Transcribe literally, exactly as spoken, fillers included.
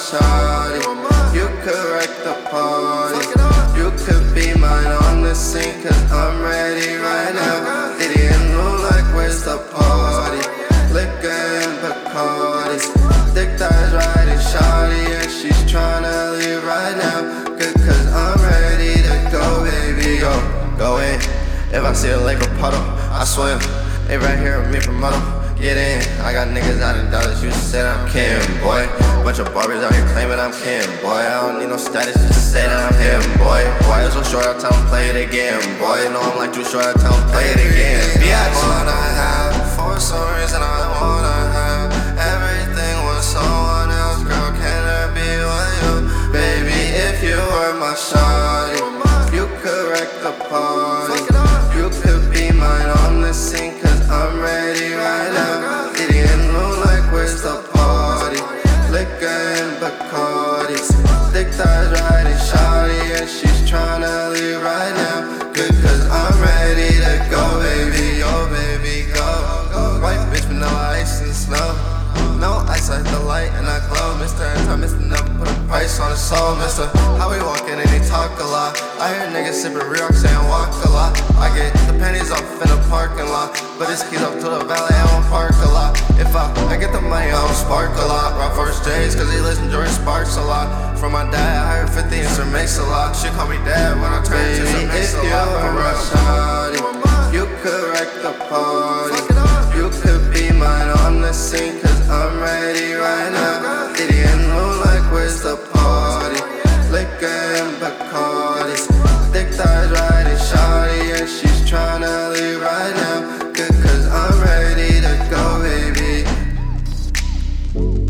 shawty. You could wreck the party. You could be mine on the scene, cause I'm ready right now. Diddy and Lou, like, where's the party? Liquor and Bacardi. Thick thighs riding shawty, and she's tryna leave right now. Good, cause I'm ready to go, baby. Go, go in. If I see a lake or puddle, I swim. They right here with me from Muddle. Get in, I got niggas out in dollars, you said I'm Kim, boy. Bunch of barbers out here claiming I'm Kim, boy. I don't need no status just to say that I'm him, boy. Boy, it's so short, I tell him play it again, boy. You know I'm like too short, I tell him play it again. Bitch, wanna have, for some reason I wanna have everything with someone else, girl, can there be with you? Baby, if you were my shawty, you could wreck the party. You could be mine on the scene, cause I'm ready right now. Diddy and Lou, like, where's the party? Liquor and Bacardi. Thick thighs riding shawty, and she's tryna leave right now. Good, cause I'm ready to go, baby. Go, baby, go. White bitch, vanilla ice and snow. No ice, I hit the light and I glow. Mister Anytime, Mister Never put a price on his soul. Mister How we walking and he talk a lot. I hear niggas sippin' Real saying walk a lot. I get the pennies off in the parking lot, but it's keys up to the valley, I won't park a lot. If I, I get the money, I don't spark a lot. Rock first J's, cause he listen George Sparks a lot. From my dad, I heard fifty and some makes a lot. She call me dad when I turn to some makes a lot. For real, shawty, you could wreck the party. You could be mine on the scene, cause I'm ready right now. Diddy and Lou, like, where's the party? Liquor and Bacardi. Thick thighs riding shawty, and she's tryna leave right now. Good, cause I'm ready to go, baby.